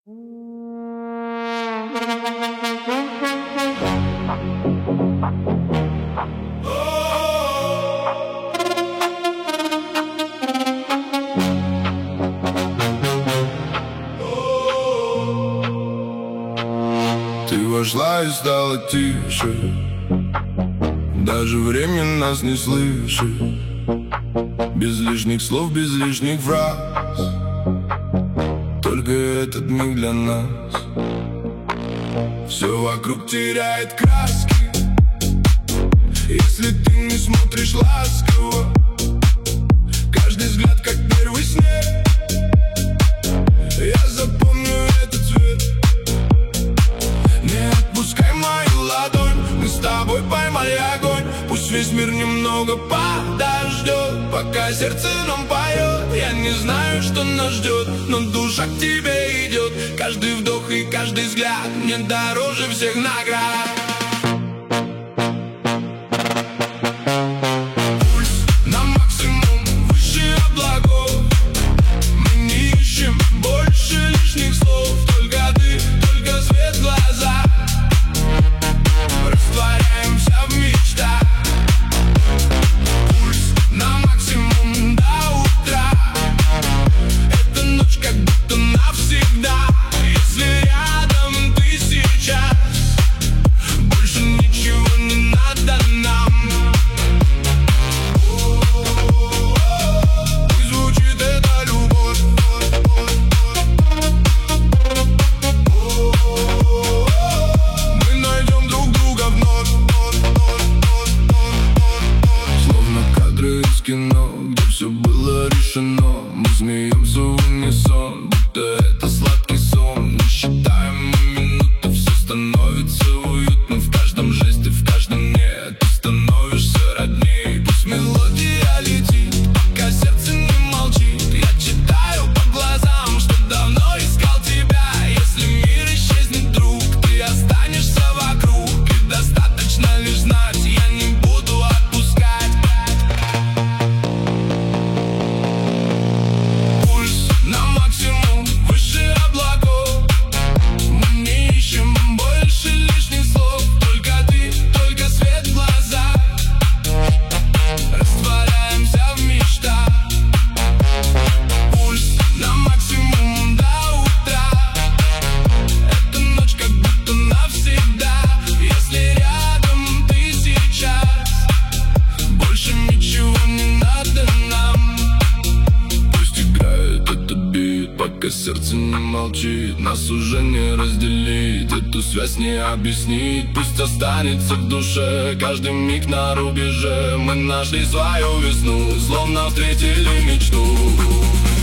Ты вошла и стало тише, даже время нас не слышит. Без лишних слов, без лишних фраз, только этот миг для нас. Все вокруг теряет краски, если ты не смотришь ласково. Каждый взгляд как первый снег, я запомню этот цвет. Не отпускай мою ладонь, мы с тобой поймали огонь. Пусть весь мир немного подождет, пока сердце нам поет. Я не знаю, что нас ждет, но душа к тебе идет. Каждый вдох и каждый взгляд мне дороже всех наград. Пульс на максимум, выше облаков. Мы не ищем больше лишних слов. Только ты, только свет в глазах. Растворяемся в мечтах. Пульс на максимум до утра. Эта ночь как будто навсегда. Если рядом ты сейчас, больше ничего не надо нам. Пусть звучит эта любовь. Мы найдем друг друга вновь. Словно кадры из кино, где все было решено. Мы смеемся в унисон, будто это сладкий сон. Не считаем мы минуты, все становится уютно. В каждом жесте, в каждом «нет» ты становишься родней. Пусть мелодия летит, пока сердце не молчит. Я читаю по глазам, что давно искал тебя. Если мир исчезнет, друг, ты останешься вокруг. И достаточно лишь знать, я не буду отпускать. Пульс на максимум, выше облаков. Мы не ищем больше лишних слов. Только ты, только свет в глазах. Растворяемся в мечтах. Пульс на максимум до утра. Эта ночь как будто навсегда. Если рядом ты сейчас, больше ничего не надо нам. Пусть играет этот бит, пока сердце не молчит. Нас уже не разделить, эту связь не объяснить. Пусть останется в душе каждый миг на рубеже. Мы нашли свою весну, словно встретили мечту.